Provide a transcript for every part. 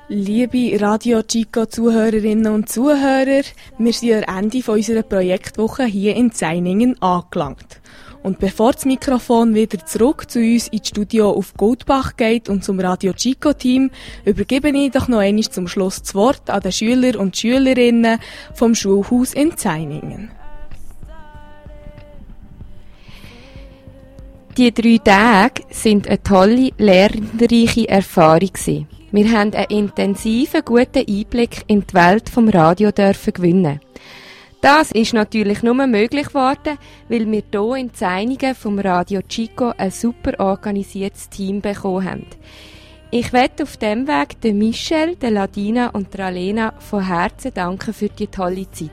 Liebe Radio Chico Zuhörerinnen und Zuhörer, wir sind am Ende unserer Projektwoche hier in Zainingen angelangt. Und bevor das Mikrofon wieder zurück zu uns ins Studio auf Goldbach geht und zum Radio Chico Team, übergebe ich doch noch einmal zum Schluss das Wort an den Schüler und Schülerinnen vom Schulhaus in Zainingen. Die 3 Tage sind eine tolle, lernreiche Erfahrung gewesen. Wir haben einen intensiven, guten Einblick in die Welt vom Radio dürfen gewinnen. Das ist natürlich nur möglich geworden, weil wir hier in Zainingen vom Radio Chico ein super organisiertes Team bekommen haben. Ich möchte auf diesem Weg der Michelle, der Ladina und der Alena von Herzen danken für die tolle Zeit.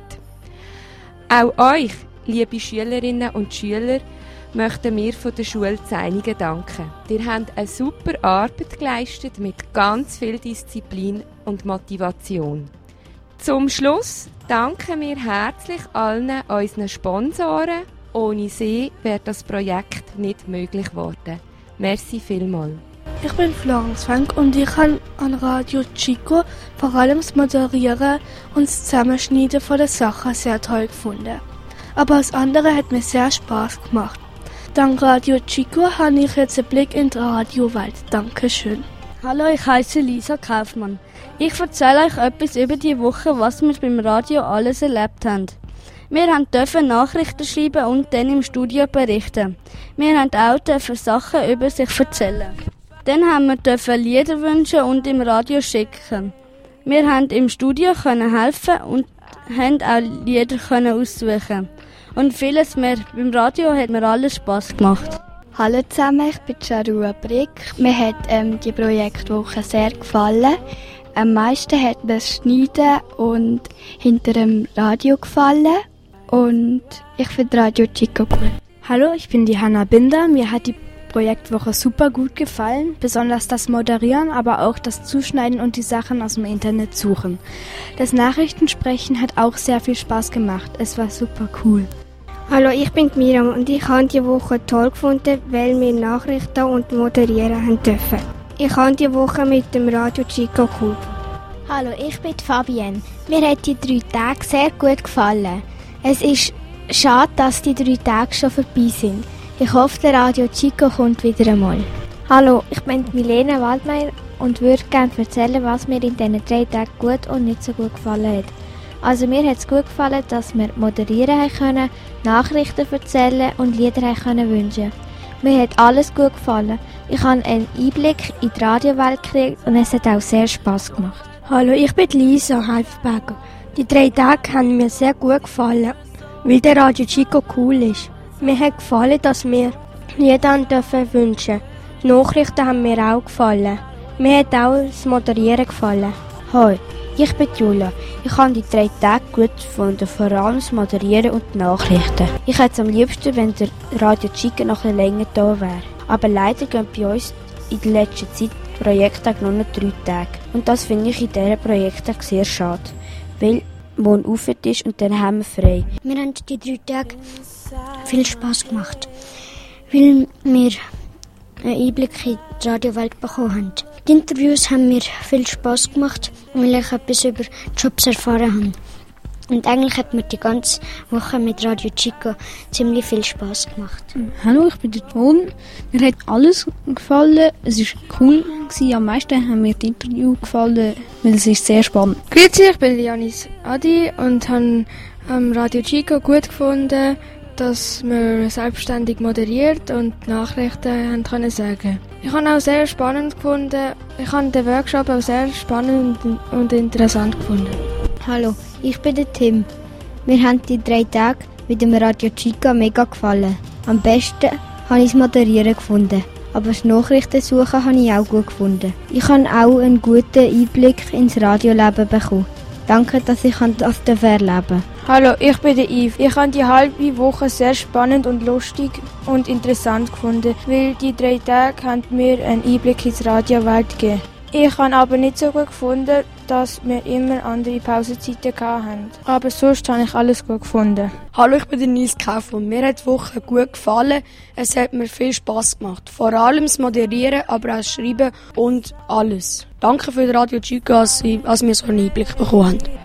Auch euch, liebe Schülerinnen und Schüler, möchten wir von der Schule Zainingen danken. Ihr habt eine super Arbeit geleistet mit ganz viel Disziplin und Motivation. Zum Schluss danken wir herzlich allen unseren Sponsoren. Ohne sie wäre das Projekt nicht möglich geworden. Merci vielmals. Ich bin Florence Frank und ich habe an Radio Chico vor allem das Moderieren und das Zusammenschneiden von der Sachen sehr toll gefunden. Aber das andere hat mir sehr Spaß gemacht. Dank Radio Chico habe ich jetzt einen Blick in die Radiowelt. Dankeschön. Hallo, ich heiße Lisa Kaufmann. Ich erzähle euch etwas über die Woche, was wir beim Radio alles erlebt haben. Wir dürfen Nachrichten schreiben und dann im Studio berichten. Wir dürfen auch Sachen über sich erzählen. Dann dürfen wir Lieder wünschen und im Radio schicken. Wir konnten im Studio helfen und haben auch Lieder aussuchen. Und vieles mehr. Beim Radio hat mir alles Spass gemacht. Hallo zusammen, ich bin Charua Brick. Mir hat die Projektwoche sehr gefallen. Am meisten hat mir das Schneiden und hinter dem Radio gefallen. Und ich finde Radio Chico cool. Hallo, ich bin die Hanna Binder. Mir hat die Projektwoche super gut gefallen. Besonders das Moderieren, aber auch das Zuschneiden und die Sachen aus dem Internet suchen. Das Nachrichtensprechen hat auch sehr viel Spaß gemacht. Es war super cool. Hallo, ich bin Miriam und ich habe die Woche toll gefunden, weil wir Nachrichten und moderieren haben dürfen. Ich habe die Woche mit dem Radio Chico cool. Hallo, ich bin Fabienne. Mir hat die 3 Tage sehr gut gefallen. Es ist schade, dass die 3 Tage schon vorbei sind. Ich hoffe, der Radio Chico kommt wieder einmal. Hallo, ich bin Milena Waldmeier und würde gerne erzählen, was mir in diesen 3 Tagen gut und nicht so gut gefallen hat. Also mir hat es gut gefallen, dass wir moderieren können, Nachrichten erzählen und Lieder können wünschen. Mir hat alles gut gefallen. Ich habe einen Einblick in die Radiowelt gekriegt und es hat auch sehr Spass gemacht. Hallo, ich bin Lisa Heifberger. Die 3 Tage haben mir sehr gut gefallen, weil der Radio Chico cool ist. Mir hat gefallen, dass wir Lieder wünschen dürfen. Die Nachrichten haben mir auch gefallen. Mir hat auch das Moderieren gefallen. Hi, ich bin Julia. Ich habe die 3 Tage gut gefunden, vor allem das Moderieren und die Nachrichten. Ich hätte es am liebsten, wenn der Radio Chico noch ein länger da wäre. Aber leider gehen bei uns in der letzten Zeit die Projekttage nur noch 3 Tage. Und das finde ich in diesem Projekttag sehr schade, weil morgen Aufwärts ist und dann haben wir frei. Wir haben die 3 Tage viel Spass gemacht, weil wir einen Einblick in die Radiowelt bekommen haben. Die Interviews haben mir viel Spass gemacht, weil ich etwas über Jobs erfahren habe. Und eigentlich hat mir die ganze Woche mit Radio Chico ziemlich viel Spass gemacht. Hallo, ich bin der Ton. Mir hat alles gefallen. Es war cool. Am meisten haben mir die Interviews gefallen, weil es ist sehr spannend. Grüezi, ich bin Janis Adi und habe Radio Chico gut gefunden, dass man selbstständig moderiert und Nachrichten haben können sagen. Ich habe auch sehr spannend gefunden. Ich habe den Workshop auch sehr spannend und interessant gefunden. Hallo, ich bin der Tim. Mir haben die 3 Tage mit dem Radio Chico mega gefallen. Am besten habe ich das Moderieren gefunden. Aber das Nachrichtensuchen habe ich auch gut gefunden. Ich habe auch einen guten Einblick ins Radioleben bekommen. Danke, dass ich das erleben durfte. Hallo, ich bin der Yves. Ich habe die halbe Woche sehr spannend und lustig und interessant gefunden, weil die 3 Tage haben mir einen Einblick ins Radiowelt gegeben. Ich habe aber nicht so gut gefunden, dass wir immer andere Pausenzeiten hatten. Aber sonst habe ich alles gut gefunden. Hallo, ich bin der Nils Kaufmann. Mir hat die Woche gut gefallen. Es hat mir viel Spass gemacht. Vor allem das Moderieren, aber auch das Schreiben und alles. Danke für Radio Chico, dass wir so einen Einblick bekommen haben.